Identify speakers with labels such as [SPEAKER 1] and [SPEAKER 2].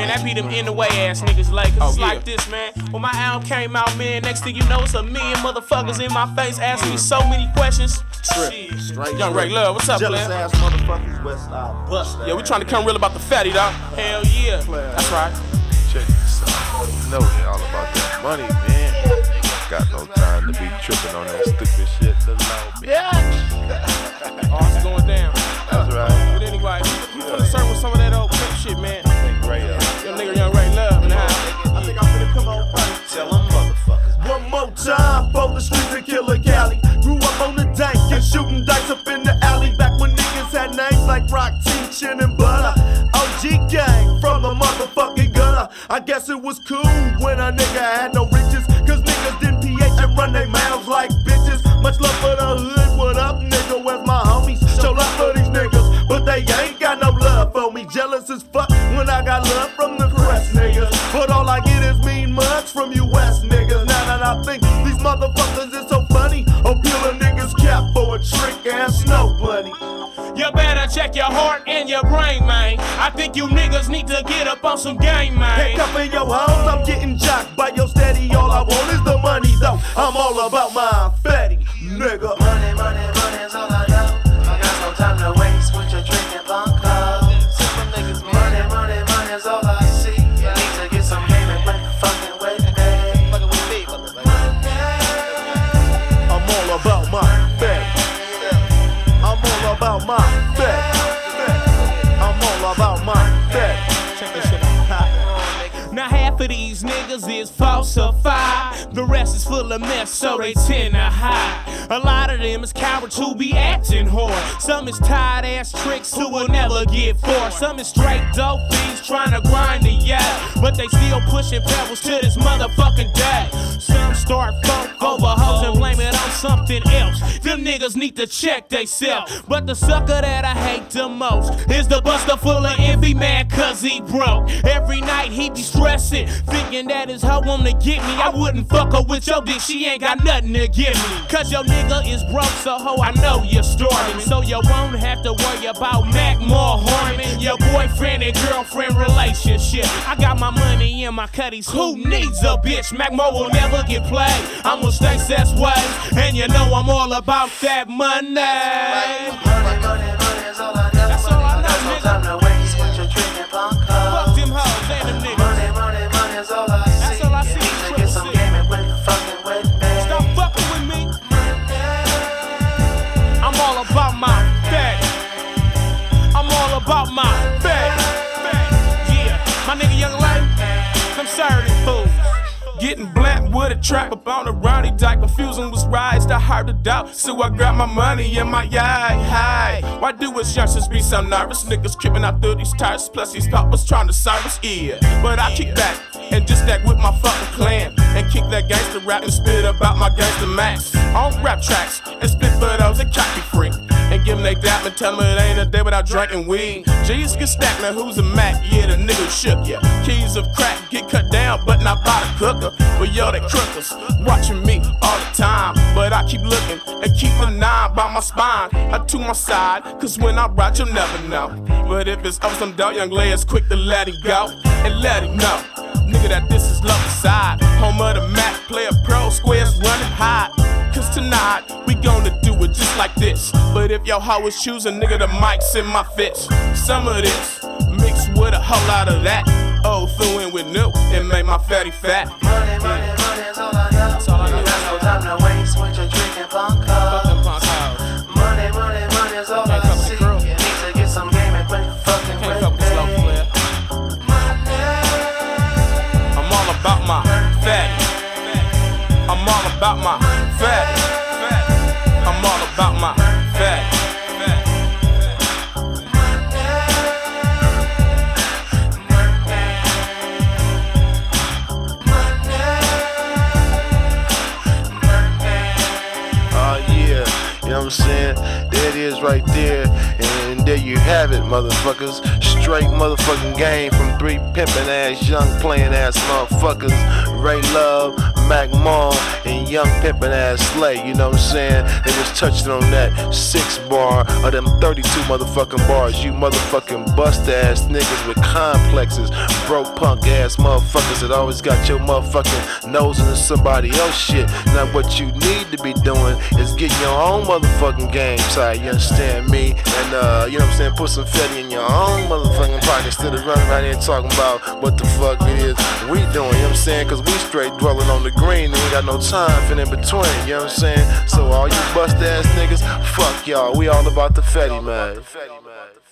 [SPEAKER 1] man, that be them in the way ass niggas like, cause it's like this, man. When my album came out, man, next thing you know, it's a million motherfuckers in my face asking me so many questions.
[SPEAKER 2] Straight
[SPEAKER 1] Young Ray Love, what's up,
[SPEAKER 2] jealous
[SPEAKER 1] man?
[SPEAKER 2] Ass motherfuckers, Westside bust.
[SPEAKER 1] Yeah, we trying to come real about the fatty, dog. Hell yeah. That's right.
[SPEAKER 3] Check this out. You know they all about that money, man. Got no time to be tripping on that stupid shit, little old bitch.
[SPEAKER 1] Oh, it's going down.
[SPEAKER 3] That's right.
[SPEAKER 1] But anyway, we finna serve with some of that old pimp shit, man. Your nigga Young Ray Love in the house.
[SPEAKER 2] I think I'm finna come on first. Tell them motherfuckers. One more time for the streets of Killer Cali. Grew up on the dank and shooting dice up in the alley. Back when niggas had names like Rock, Chin, and Butter. OG gang from the motherfucking gutter. I guess it was cool when a nigga had no riches. Cause niggas didn't PH and run their mouths like bitches. Much love for the hood, what up nigga? Where's my homies? Show love for these niggas, but they ain't got no love for me. Jealous as fuck when I got love from the crest niggas. But all I get is mean mugs from you West niggas. Now that I think these motherfuckers is so funny, oh peel a nigga's cap for a trick ass snow bunny.
[SPEAKER 1] You better check your heart and your brain, man. I think you niggas need to get up on some game, man.
[SPEAKER 2] Handcuffing your hoes, I'm getting jocked by your steady. All I want is the money, though. I'm all about my fatty, nigga.
[SPEAKER 4] Money, money, money is all I know. I got no time to waste with your drinking punk club. Money, money, money is all I see. You need to get some game and quit fucking with me.
[SPEAKER 2] I'm all about my fatty. I'm all about my fatty. I'm all about my fatty.
[SPEAKER 1] Check this shit out. Now half of these niggas is falsified. The rest is full of mess, so they tend to hide. A lot of them is cowards who be acting hard. Some is tired ass tricks who will never get forced. Some is straight dope fiends trying to grind the yeah, but they still pushing pebbles to this motherfucking day. Some start funk over hoes and blame it on something else. Them niggas need to check theyself. But the sucker that I hate the most is the buster full of envy, man, cause he broke. Every night he be stressing, thinking that his hoe wanna get me. I wouldn't fuck her with your dick, she ain't got nothing to give me. Cause your nigga is broke, so ho, I know you're storming. So you won't have to worry about Mac more Harmon, your boyfriend and girlfriend relationship. I got my money in my cutties, who needs a bitch? Mac Mo will never get played. I'ma stay sets ways, and you know I'm all about that money.
[SPEAKER 4] Money, money, money is all I know.
[SPEAKER 1] That's all I know,
[SPEAKER 4] got no
[SPEAKER 1] nigga.
[SPEAKER 4] time to waste with your drinking punk club.
[SPEAKER 1] Fuck them hoes and them niggas.
[SPEAKER 4] Money, money, money is all I see.
[SPEAKER 1] That's all I see.
[SPEAKER 4] You need to get some game and quit fucking with me.
[SPEAKER 1] Stop fucking with me. I'm all about my bag. I'm all about my bag. Yeah, my nigga Young Lady, them Saturday fools. Getting black with a trap up on a rowdy dyke. Confusion was raised, I heard the doubt. So I grabbed my money in my high. Why do us youngsters be so nervous? Niggas creeping out through these tires. Plus these coppers trying to service, yeah. But I kick back and just stack with my fucking clan. And kick that gangster rap and spit about my gangster max. On rap tracks and spit for those that can't be free. And give them they dap and tell them it ain't a day without drinking weed. G's get stacked, now who's a Mac? Yeah, the nigga shook ya. Keys of crack get cut down, but not by the cooker. But yo, they crookers watching me all the time. But I keep looking and keep my nine by my spine. I to my side, cause when I ride, you'll never know. But if it's up some dough, young layers quick to let him go and let him know. Nigga, that this is love aside. Home of the Mac, player pro, squares running high. Cause tonight, we gonna do it just like this. But if your hoe is choosing, nigga, the mic's in my fist. Some of this, mixed with a whole lot of that. Old through in with new, it made my fatty fat.
[SPEAKER 4] Money, money, money is all I know.
[SPEAKER 1] That's all I know.
[SPEAKER 4] You got no time to waste with your drinking punk club.
[SPEAKER 1] Fuck them punk hoes.
[SPEAKER 4] Money, money, money is all
[SPEAKER 1] Can't
[SPEAKER 4] I
[SPEAKER 1] fuck with
[SPEAKER 4] see.
[SPEAKER 1] the crew.
[SPEAKER 4] You need to get some game and quit fucking
[SPEAKER 1] Can't
[SPEAKER 4] with
[SPEAKER 1] fuck with the slow
[SPEAKER 4] me.
[SPEAKER 1] player. I'm all about my fatty. I'm all about my fatty. I'm all about my fatty.
[SPEAKER 3] Oh yeah, you know what I'm saying? There it is right there. And there you have it, motherfuckers. Straight motherfucking game from 3 pimpin' ass, young playin' ass motherfuckers. Ray Love, Mac Mall, and young pimpin' ass Slay, you know what I'm saying? They was touching on that 6 bar of them 32 motherfucking bars. You motherfucking bust ass niggas with complexes, broke punk ass motherfuckers that always got your motherfucking nose into somebody else shit. Now what you need to be doing is getting your own motherfucking game tight, you understand me? And you know what I'm saying, put some fetty in your own motherfucking pocket instead of running around here talking about what the fuck it is we doing, you know what I'm saying? Cause we straight dwelling on the green and we got no time for in between, you know what I'm saying? So all you bust ass niggas, fuck y'all, we all about the fetty, man.